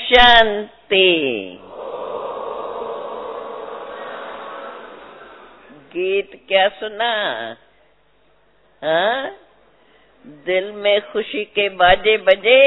शांति। गीत क्या सुना? हाँ, दिल में खुशी के बाजे बजे।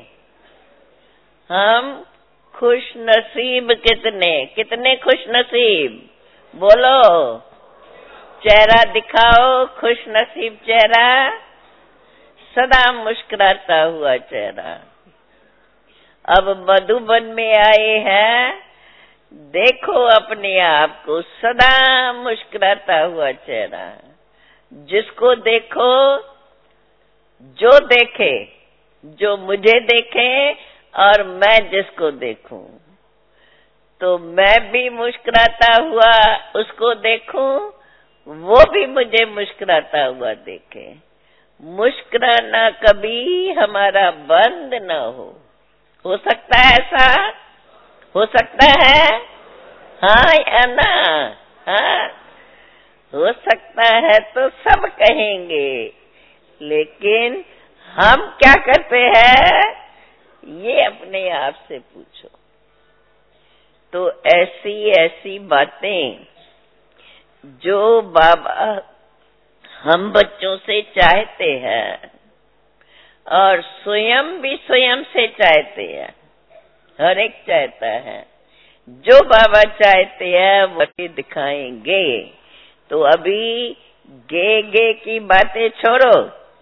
हम खुश नसीब कितने कितने खुश नसीब, बोलो चेहरा दिखाओ, खुश नसीब चेहरा, सदा मुस्कुराता हुआ चेहरा। अब मधुबन में आए हैं, देखो अपने आप को, सदा मुस्कुराता हुआ चेहरा। जिसको देखो, जो देखे, जो मुझे देखे और मैं जिसको देखूं, तो मैं भी मुस्कुराता हुआ उसको देखूं, वो भी मुझे मुस्कुराता हुआ देखे। मुस्कुराना कभी हमारा बंद न हो सकता है ऐसा? हो सकता है? हाँ या ना? हाँ, हो सकता है तो सब कहेंगे, लेकिन हम क्या करते हैं ये अपने आप से पूछो। तो ऐसी ऐसी बातें जो बाबा हम बच्चों से चाहते हैं और स्वयं भी स्वयं से चाहते हैं, हर एक चाहता है, जो बाबा चाहते हैं वही दिखाएंगे। तो अभी गे की बातें छोड़ो,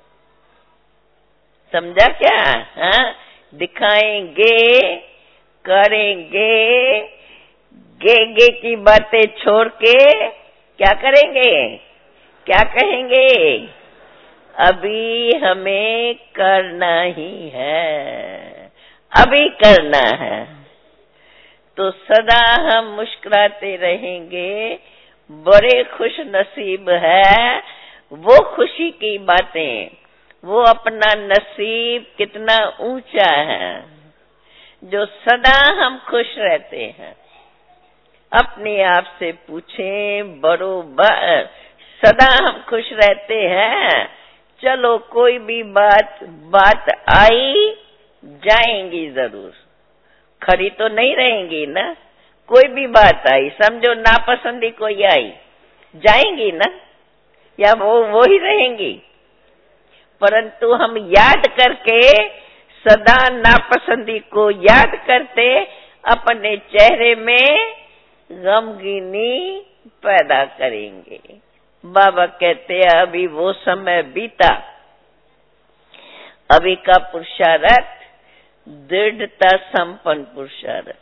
समझा क्या? हाँ, दिखाएंगे, करेंगे, गे की बातें छोड़ के क्या करेंगे, क्या कहेंगे? अभी हमें करना ही है, अभी करना है। तो सदा हम मुस्कुराते रहेंगे, बड़े खुश नसीब है वो खुशी की बातें, वो अपना नसीब कितना ऊंचा है जो सदा हम खुश रहते हैं। अपने आप से पूछें, बरोबर सदा हम खुश रहते हैं। चलो कोई भी बात आई जाएंगी जरूर, खड़ी तो नहीं रहेंगी ना। कोई भी बात आई, समझो नापसंदी कोई आई, जाएंगी ना, या वो ही रहेंगी? परंतु हम याद करके, सदा नापसंदी को याद करते, अपने चेहरे में गमगीनी पैदा करेंगे। बाबा कहते हैं अभी वो समय बीता, अभी का पुरुषार्थ दृढ़ता संपन्न पुरुषार्थ,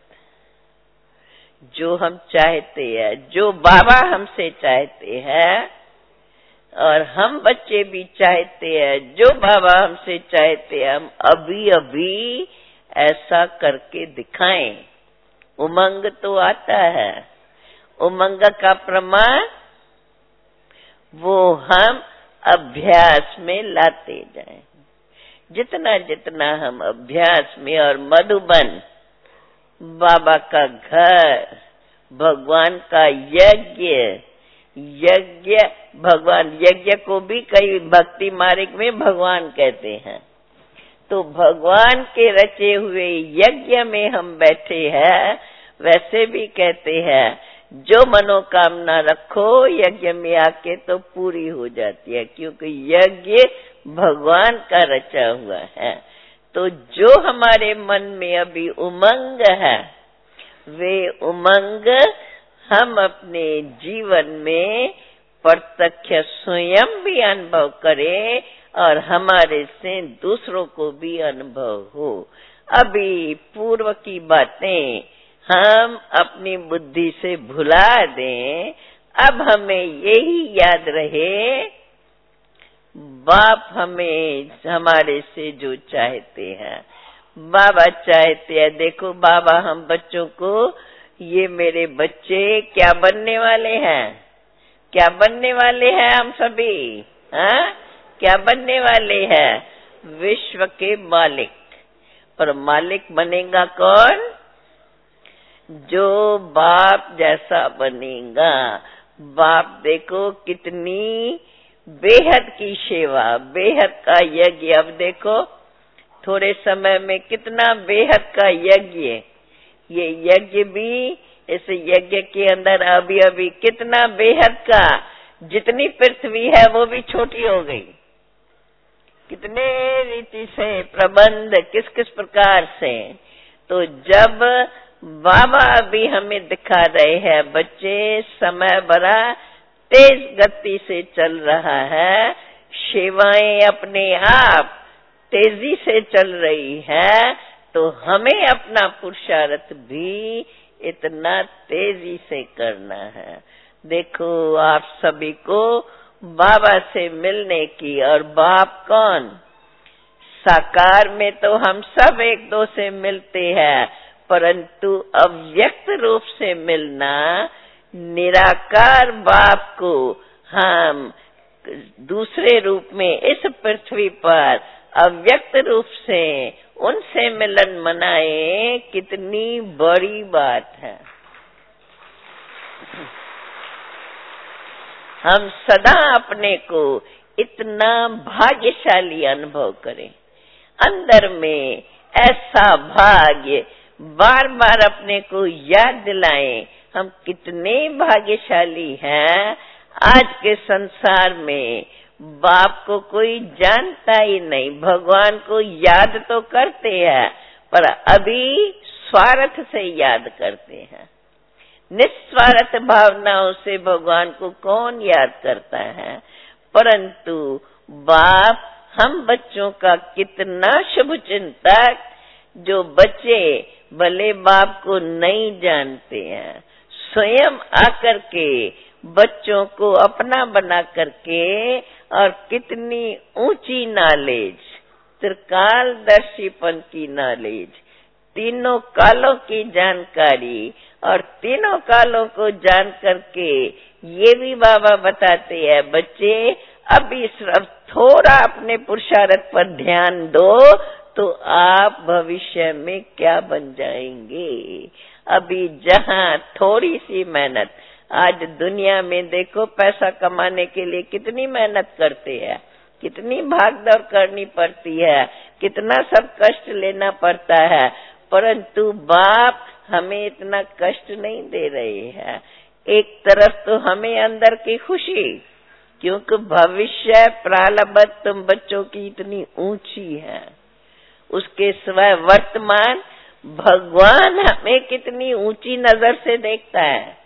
जो हम चाहते हैं, जो बाबा हमसे चाहते हैं, और हम बच्चे भी चाहते हैं जो बाबा हमसे चाहते हैं, हम अभी अभी ऐसा करके दिखाएं। उमंग तो आता है, उमंग का प्रमाण वो हम अभ्यास में लाते जाएं। जितना जितना हम अभ्यास में, और मधुबन बाबा का घर, भगवान का यज्ञ भगवान, यज्ञ को भी कई भक्ति मार्ग में भगवान कहते हैं। तो भगवान के रचे हुए यज्ञ में हम बैठे हैं। वैसे भी कहते हैं जो मनोकामना रखो यज्ञ में आके तो पूरी हो जाती है, क्योंकि यज्ञ भगवान का रचा हुआ है। तो जो हमारे मन में अभी उमंग है, वे उमंग हम अपने जीवन में प्रत्यक्ष स्वयं भी अनुभव करें और हमारे से दूसरों को भी अनुभव हो। अभी पूर्व की बातें हम अपनी बुद्धि से भुला दें। अब हमें यही याद रहे, बाप हमें हमारे से जो चाहते हैं, बाबा चाहते हैं। देखो बाबा हम बच्चों को, ये मेरे बच्चे क्या बनने वाले हैं, क्या बनने वाले हैं हम सभी, हाँ क्या बनने वाले हैं? विश्व के मालिक। और मालिक बनेगा कौन? जो बाप जैसा बनेगा। बाप देखो कितनी बेहद की सेवा, बेहद का यज्ञ। अब देखो थोड़े समय में कितना बेहद का यज्ञ, ये यज्ञ भी, इस यज्ञ के अंदर अभी अभी कितना बेहद का, जितनी पृथ्वी है वो भी छोटी हो गई। कितने रीति से प्रबंध, किस किस प्रकार से। तो जब बाबा अभी हमें दिखा रहे हैं, बच्चे समय बड़ा तेज गति से चल रहा है, सेवाएं अपने आप तेजी से चल रही है, तो हमें अपना पुरुषार्थ भी इतना तेजी से करना है। देखो आप सभी को बाबा से मिलने की, और बाप कौन? साकार में तो हम सब एक दो से मिलते हैं, परंतु अव्यक्त रूप से मिलना, निराकार बाप को हम दूसरे रूप में इस पृथ्वी पर अव्यक्त रूप से उनसे मिलन मनाए, कितनी बड़ी बात है। हम सदा अपने को इतना भाग्यशाली अनुभव करें, अंदर में ऐसा भाग्य बार बार अपने को याद दिलाएं, हम कितने भाग्यशाली हैं। आज के संसार में बाप को कोई जानता ही नहीं, भगवान को याद तो करते हैं पर अभी स्वार्थ से याद करते हैं। निस्वार्थ भावनाओं से भगवान को कौन याद करता है? परंतु बाप हम बच्चों का कितना शुभ चिंतक, जो बच्चे भले बाप को नहीं जानते हैं, स्वयं आकर के बच्चों को अपना बना करके, और कितनी ऊंची नॉलेज, त्रिकालदर्शीपन की नॉलेज, तीनों कालों की जानकारी, और तीनों कालों को जान करके ये भी बाबा बताते हैं, बच्चे अभी सिर्फ थोड़ा अपने पुरुषार्थ पर ध्यान दो तो आप भविष्य में क्या बन जाएंगे। अभी जहाँ थोड़ी सी मेहनत, आज दुनिया में देखो पैसा कमाने के लिए कितनी मेहनत करते हैं, कितनी भागदौड़ करनी पड़ती है, कितना सब कष्ट लेना पड़ता है, परंतु बाप हमें इतना कष्ट नहीं दे रहे हैं। एक तरफ तो हमें अंदर की खुशी, क्योंकि भविष्य प्रारब्ध तुम बच्चों की इतनी ऊंची है, उसके सिवाय वर्तमान भगवान हमें कितनी ऊंची नजर से देखता है।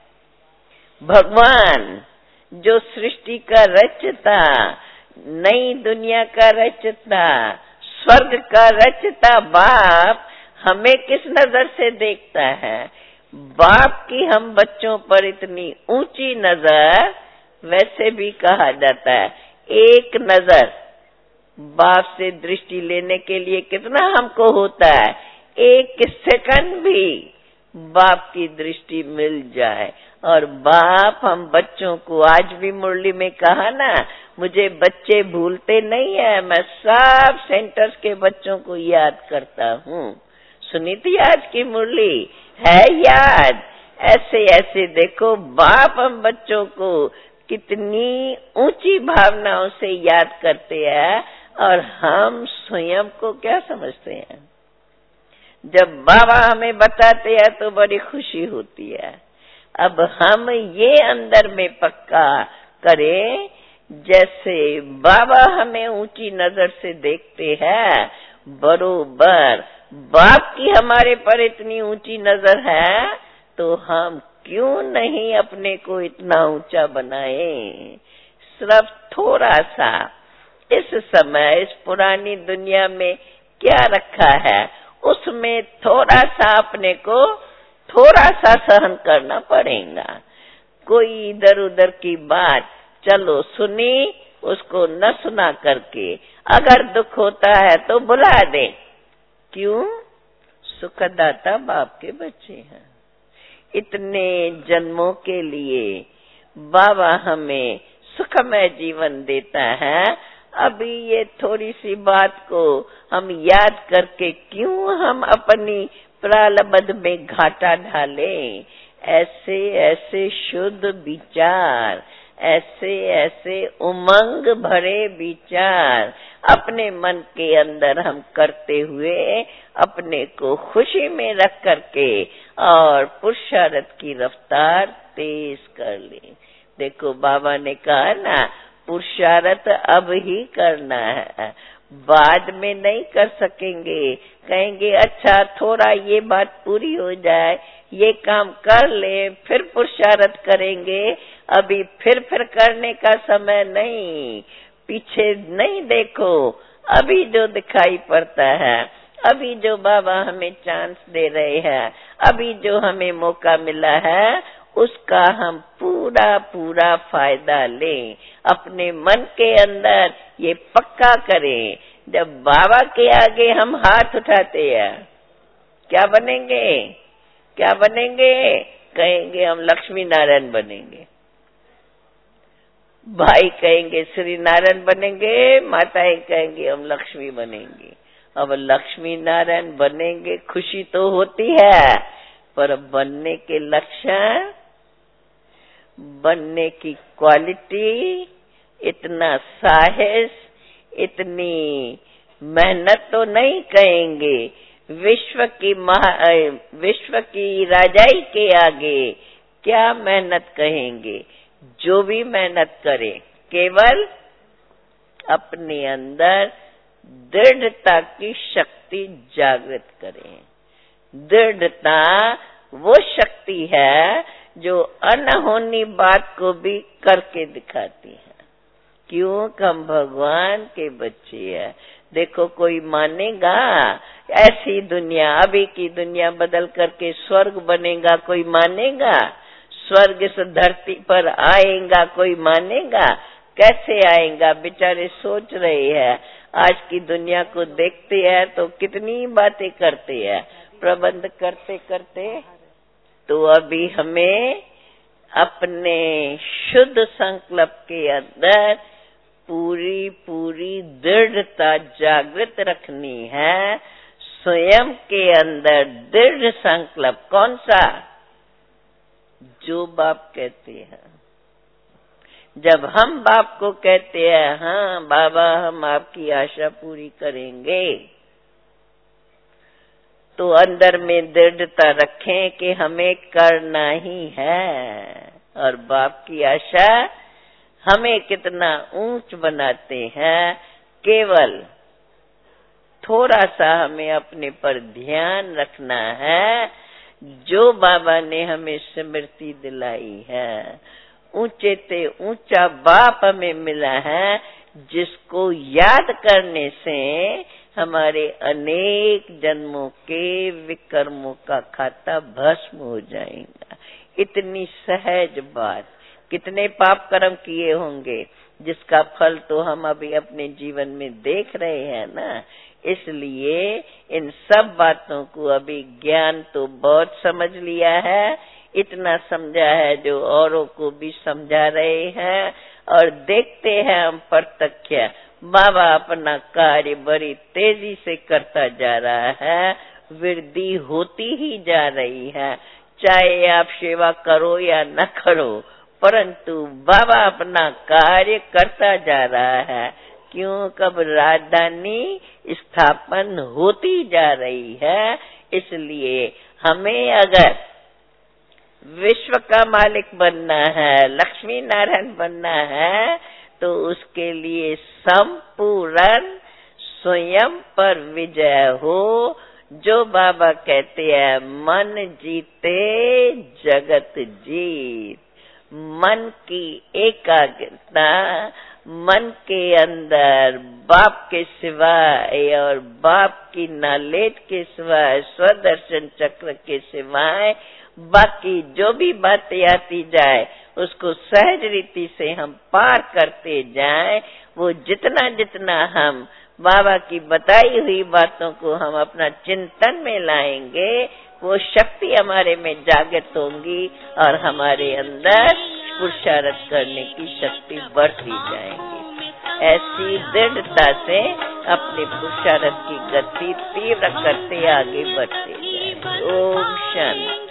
भगवान जो सृष्टि का रचता, नई दुनिया का रचता, स्वर्ग का रचता बाप हमें किस नजर से देखता है? बाप की हम बच्चों पर इतनी ऊंची नजर, वैसे भी कहा जाता है एक नजर बाप से दृष्टि लेने के लिए कितना हमको होता है, एक सेकंड भी बाप की दृष्टि मिल जाए। और बाप हम बच्चों को, आज भी मुरली में कहा ना, मुझे बच्चे भूलते नहीं है, मैं सब सेंटर्स के बच्चों को याद करता हूँ। सुनी थी आज की मुरली है याद? ऐसे ऐसे देखो बाप हम बच्चों को कितनी ऊंची भावनाओं से याद करते हैं, और हम स्वयं को क्या समझते हैं? जब बाबा हमें बताते हैं तो बड़ी खुशी होती है। अब हम ये अंदर में पक्का करें, जैसे बाबा हमें ऊंची नजर से देखते हैं, बरोबर बाप की हमारे पर इतनी ऊंची नजर है, तो हम क्यों नहीं अपने को इतना ऊंचा बनाए? सिर्फ थोड़ा सा इस समय, इस पुरानी दुनिया में क्या रखा है, उसमें थोड़ा सा अपने को थोड़ा सा सहन करना पड़ेगा। कोई इधर उधर की बात चलो सुनी, उसको न सुना करके अगर दुख होता है तो बुला दे। क्यों? सुखदाता बाप के बच्चे हैं। इतने जन्मों के लिए बाबा हमें सुखमय जीवन देता है, अभी ये थोड़ी सी बात को हम याद करके क्यों हम अपनी प्रारब्ध में घाटा ढालें? ऐसे ऐसे शुद्ध विचार, ऐसे ऐसे उमंग भरे विचार अपने मन के अंदर हम करते हुए अपने को खुशी में रख करके और पुरुषार्थ की रफ्तार तेज कर ले। देखो बाबा ने कहा ना, पुरुषार्थ अब ही करना है, बाद में नहीं कर सकेंगे। कहेंगे अच्छा थोड़ा ये बात पूरी हो जाए, ये काम कर ले, फिर पुरुषार्थ करेंगे, अभी फिर करने का समय नहीं, पीछे नहीं देखो, अभी जो दिखाई पड़ता है, अभी जो बाबा हमें चांस दे रहे हैं, अभी जो हमें मौका मिला है, उसका हम पूरा पूरा फायदा लें। अपने मन के अंदर ये पक्का करें, जब बाबा के आगे हम हाथ उठाते हैं क्या बनेंगे, क्या बनेंगे? कहेंगे हम लक्ष्मी नारायण बनेंगे, भाई कहेंगे श्री नारायण बनेंगे, माताएं कहेंगे हम लक्ष्मी बनेंगे। अब लक्ष्मी नारायण बनेंगे, खुशी तो होती है, पर बनने के लक्षण, बनने की क्वालिटी, इतना साहस, इतनी मेहनत तो नहीं कहेंगे। विश्व की राजाई के आगे क्या मेहनत कहेंगे? जो भी मेहनत करे केवल अपने अंदर दृढ़ता की शक्ति जागृत करें। दृढ़ता वो शक्ति है जो अनहोनी बात को भी करके दिखाती है। क्यों? हम भगवान के बच्चे हैं। देखो कोई मानेगा ऐसी दुनिया, अभी की दुनिया बदल करके स्वर्ग बनेगा, कोई मानेगा? स्वर्ग इस धरती पर आएगा, कोई मानेगा? कैसे आएगा? बेचारे सोच रहे हैं, आज की दुनिया को देखते हैं तो कितनी बातें करते हैं, प्रबंध करते करते। तो अभी हमें अपने शुद्ध संकल्प के अंदर पूरी पूरी दृढ़ता जागृत रखनी है। स्वयं के अंदर दृढ़ संकल्प कौन सा? जो बाप कहते हैं। जब हम बाप को कहते हैं हाँ बाबा हम आपकी आशा पूरी करेंगे, तो अंदर में दृढ़ता रखें कि हमें करना ही है। और बाप की आशा हमें कितना ऊंच बनाते हैं, केवल थोड़ा सा हमें अपने पर ध्यान रखना है। जो बाबा ने हमें स्मृति दिलाई है, ऊंचे से ऊंचा बाप हमें मिला है, जिसको याद करने से हमारे अनेक जन्मों के विकर्मों का खाता भस्म हो जाएगा। इतनी सहज बात। कितने पाप कर्म किए होंगे जिसका फल तो हम अभी अपने जीवन में देख रहे हैं ना। इसलिए इन सब बातों को अभी ज्ञान तो बहुत समझ लिया है, इतना समझा है जो औरों को भी समझा रहे हैं। और देखते हैं हम प्रत्यक्ष बाबा अपना कार्य बड़ी तेजी से करता जा रहा है, वृद्धि होती ही जा रही है। चाहे आप सेवा करो या न करो, परंतु बाबा अपना कार्य करता जा रहा है। क्यों? कब राजधानी स्थापन होती जा रही है। इसलिए हमें अगर विश्व का मालिक बनना है, लक्ष्मी नारायण बनना है, तो उसके लिए संपूर्ण स्वयं पर विजय हो। जो बाबा कहते हैं मन जीते जगत जीत। मन की एकाग्रता, मन के अंदर बाप के सिवाय और बाप की नॉलेज के सिवाय, स्वदर्शन चक्र के सिवाय बाकी जो भी बातें आती जाए उसको सहज रीति से हम पार करते जाएं। वो जितना जितना हम बाबा की बताई हुई बातों को हम अपना चिंतन में लाएंगे, वो शक्ति हमारे में जागृत होंगी और हमारे अंदर पुरुषार्थ करने की शक्ति बढ़ती जाएगी। ऐसी दृढ़ता से अपने पुरुषार्थ की गति तीव्र करते आगे बढ़ते जाएंगे। ओम शांति।